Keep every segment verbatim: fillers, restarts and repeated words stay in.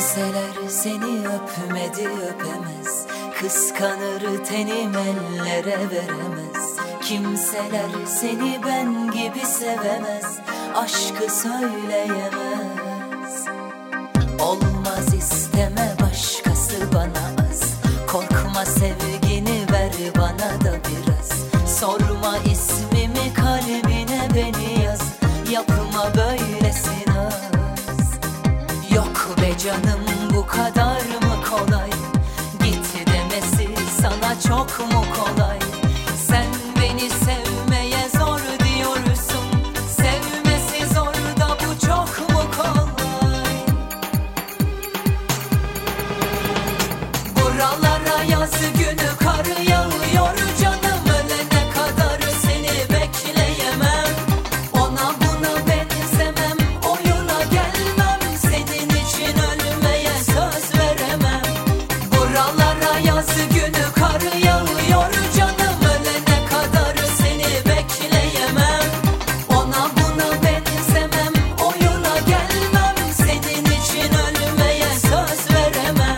Kimseler seni öpmedi öpemez, kıskanır tenim ellere veremez. Kimseler seni ben gibi sevemez, aşkı söyleyemez. Olmaz isteme başkası bana az, korkma sevgini ver bana da biraz. Sorma ismimi kalbine beni yaz, yapma böylesin az. Yok be canım bu kadar mı kolay, git demesi sana çok mu kolay? Sen beni sevmeye zor diyorsun, sevmesi zor da bu çok mu kolay? Buralara yaz günü kar yağıyor canım, ölene kadar seni bekleyemem. Ona buna benzemem, oyuna gelmem, senin için ölmeye söz veremem. Buralara yaz günü kar yağıyor canım, ölene kadar seni bekleyemem. Ona buna benzemem, oyuna gelmem, senin için ölmeye söz veremem.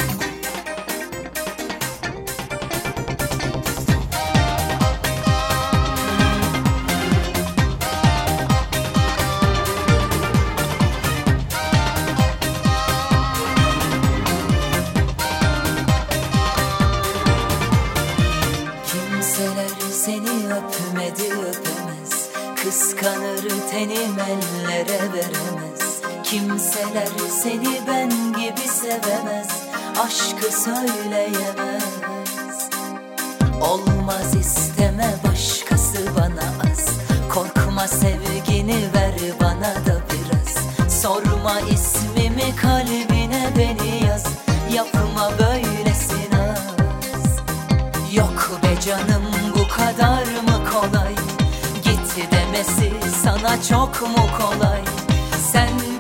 Kimseler seni öpmedi öpemez, kıskanır tenim ellere veremez. Kimseler seni ben gibi sevemez, aşkı söyleyemez. Olmaz isteme başkası bana az, korkma sevgini ver bana da biraz. Sorma ismimi kalbine beni yaz, yapma böylesin az. Yok be canım bu kadar mı kolay, git demesi sana çok mu kolay? Sen